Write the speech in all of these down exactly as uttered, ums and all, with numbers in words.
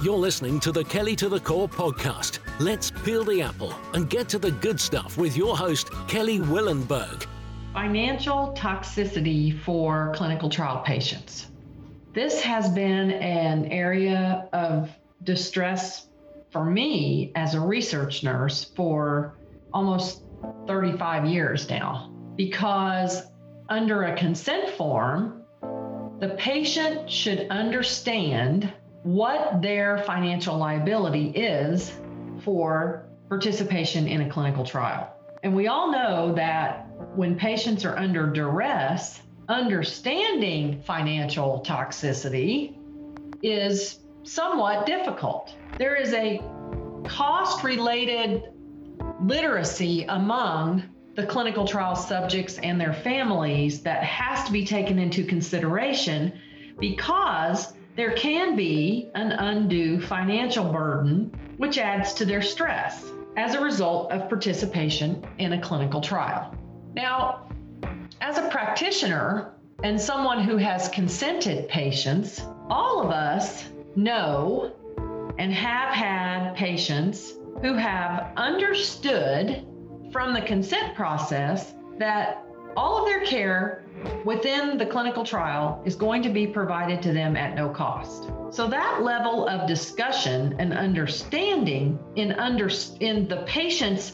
You're listening to the Kelly to the Core podcast. Let's peel the apple and get to the good stuff with your host, Kelly Willenberg. Financial toxicity for clinical trial patients. This has been an area of distress for me as a research nurse for almost thirty-five years now, because under a consent form, the patient should understand what their financial liability is for participation in a clinical trial. And we all know that when patients are under duress, understanding financial toxicity is somewhat difficult. There is a cost-related literacy among the clinical trial subjects and their families that has to be taken into consideration, because there can be an undue financial burden which adds to their stress as a result of participation in a clinical trial. Now, as a practitioner and someone who has consented patients, all of us know and have had patients who have understood from the consent process that all of their care within the clinical trial is going to be provided to them at no cost. So that level of discussion and understanding in under in the patient's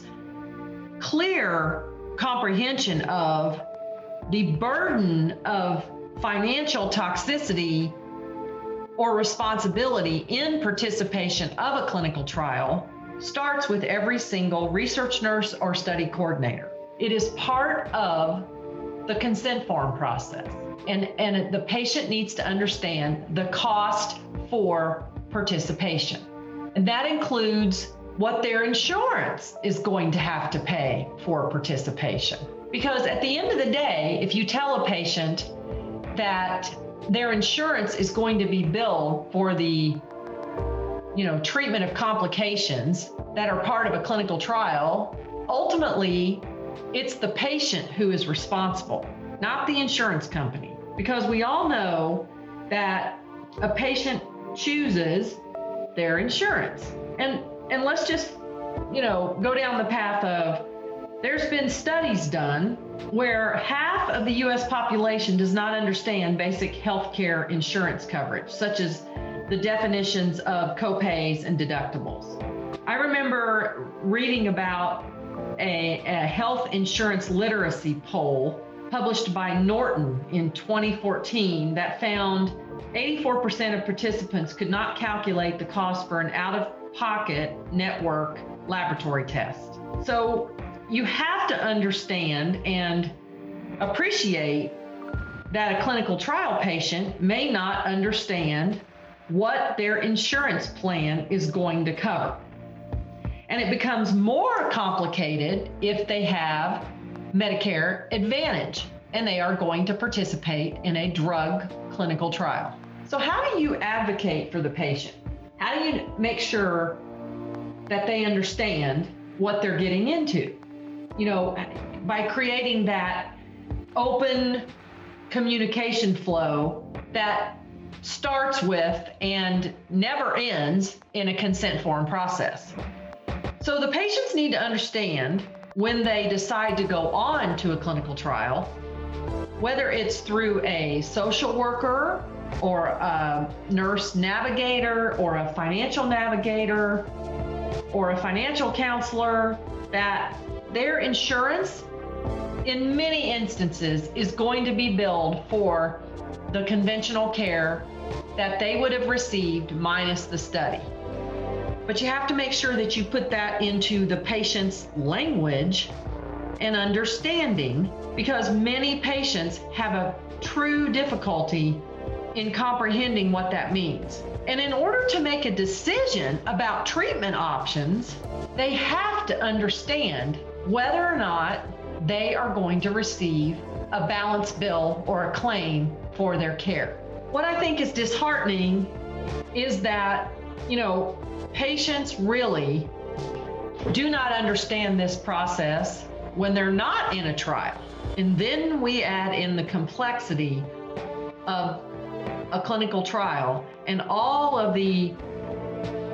clear comprehension of the burden of financial toxicity or responsibility in participation of a clinical trial starts with every single research nurse or study coordinator. It is part of the consent form process. And, and the patient needs to understand the cost for participation. And that includes what their insurance is going to have to pay for participation. Because at the end of the day, if you tell a patient that their insurance is going to be billed for the you know, treatment of complications that are part of a clinical trial, ultimately, it's the patient who is responsible, not the insurance company. Because we all know that a patient chooses their insurance. And and let's just, you know, go down the path of, there's been studies done where half of the U S population does not understand basic healthcare insurance coverage, such as the definitions of copays and deductibles. I remember reading about a, a health insurance literacy poll published by Norton in twenty fourteen that found eighty-four percent of participants could not calculate the cost for an out-of-pocket network laboratory test. So you have to understand and appreciate that a clinical trial patient may not understand what their insurance plan is going to cover. And it becomes more complicated if they have Medicare Advantage and they are going to participate in a drug clinical trial. So how do you advocate for the patient? How do you make sure that they understand what they're getting into? You know, by creating that open communication flow that starts with and never ends in a consent form process. So the patients need to understand when they decide to go on to a clinical trial, whether it's through a social worker or a nurse navigator or a financial navigator or a financial counselor, that their insurance in many instances is going to be billed for the conventional care that they would have received minus the study. But you have to make sure that you put that into the patient's language and understanding, because many patients have a true difficulty in comprehending what that means. And in order to make a decision about treatment options, they have to understand whether or not they are going to receive a balance bill or a claim for their care. What I think is disheartening is that, you know, patients really do not understand this process when they're not in a trial. And then we add in the complexity of a clinical trial and all of the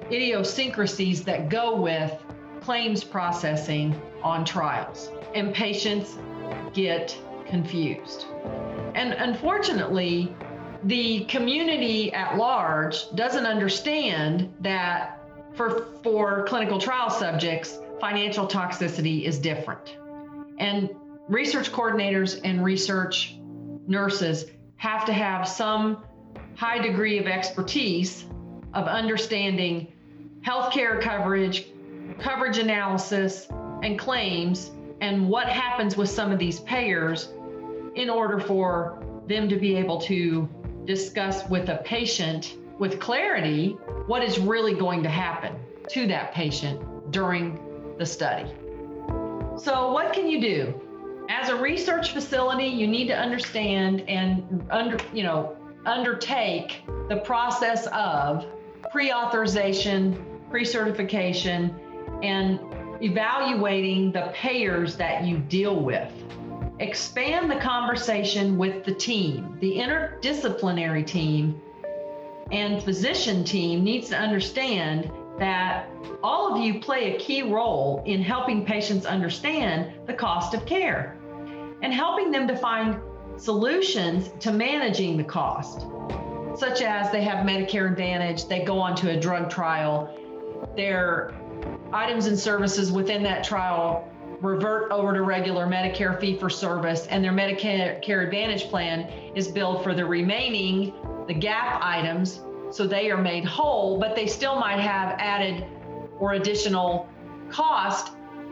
idiosyncrasies that go with claims processing on trials, and patients get confused. And unfortunately, the community at large doesn't understand that for, for clinical trial subjects, financial toxicity is different. And research coordinators and research nurses have to have some high degree of expertise of understanding healthcare coverage, coverage analysis, and claims, and what happens with some of these payers in order for them to be able to discuss with a patient with clarity what is really going to happen to that patient during the study. So what can you do? As a research facility, you need to understand and under, you know, undertake the process of pre-authorization, pre-certification, and evaluating the payers that you deal with. Expand the conversation with the team. The interdisciplinary team and physician team needs to understand that all of you play a key role in helping patients understand the cost of care and helping them to find solutions to managing the cost, such as they have Medicare Advantage, they go on to a drug trial, their items and services within that trial revert over to regular Medicare fee-for-service, and their Medicare Advantage plan is billed for the remaining, the gap items, so they are made whole, but they still might have added or additional cost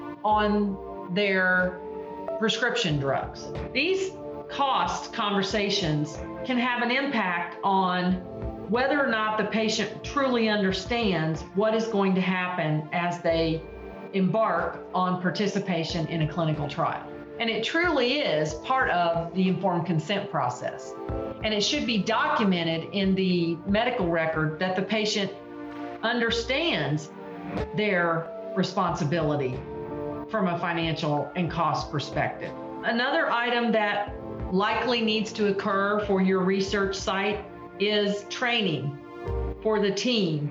on their prescription drugs. These cost conversations can have an impact on whether or not the patient truly understands what is going to happen as they embark on participation in a clinical trial. And it truly is part of the informed consent process. And it should be documented in the medical record that the patient understands their responsibility from a financial and cost perspective. Another item that likely needs to occur for your research site is training for the team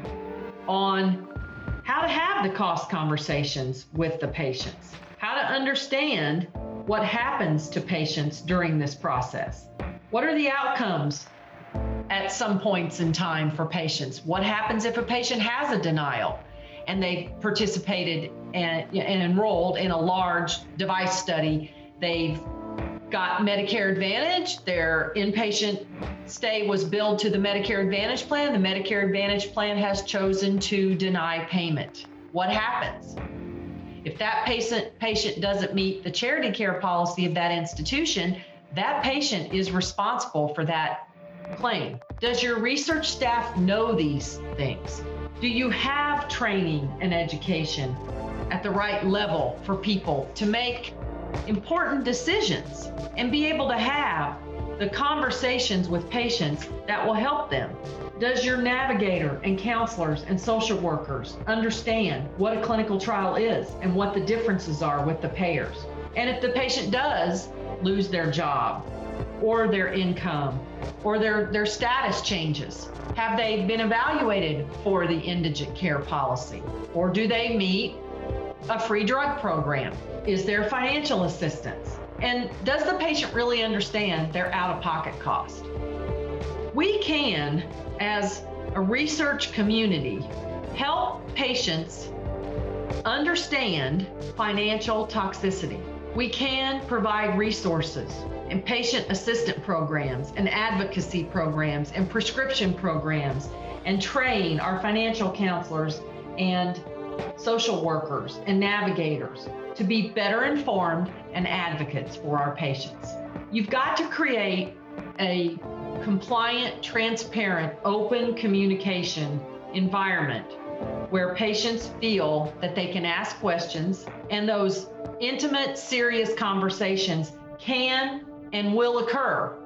on how to have the cost conversations with the patients, how to understand what happens to patients during this process. What are the outcomes at some points in time for patients? What happens if a patient has a denial and they participated and, and enrolled in a large device study? They've got Medicare Advantage, their inpatient stay was billed to the Medicare Advantage plan. The Medicare Advantage plan has chosen to deny payment. What happens? If that patient, patient doesn't meet the charity care policy of that institution, that patient is responsible for that claim. Does your research staff know these things? Do you have training and education at the right level for people to make important decisions and be able to have the conversations with patients that will help them? Does your navigator and counselors and social workers understand what a clinical trial is and what the differences are with the payers? And if the patient does lose their job or their income or their, their status changes, have they been evaluated for the indigent care policy? Or do they meet a free drug program? Is there financial assistance? And does the patient really understand their out-of-pocket cost? We can, as a research community, help patients understand financial toxicity. We can provide resources and patient assistance programs and advocacy programs and prescription programs and train our financial counselors and social workers and navigators to be better informed and advocates for our patients. You've got to create a compliant, transparent, open communication environment where patients feel that they can ask questions, and those intimate, serious conversations can and will occur.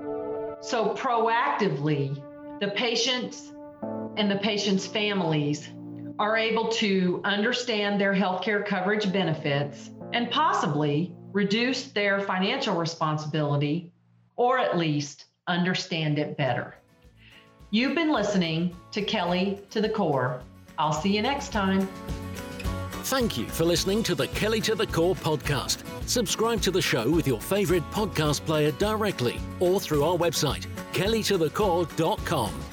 So proactively, the patients and the patients' families are able to understand their healthcare coverage benefits and possibly reduce their financial responsibility, or at least understand it better. You've been listening to Kelly to the Core. I'll see you next time. Thank you for listening to the Kelly to the Core podcast. Subscribe to the show with your favorite podcast player directly or through our website, kelly to the core dot com.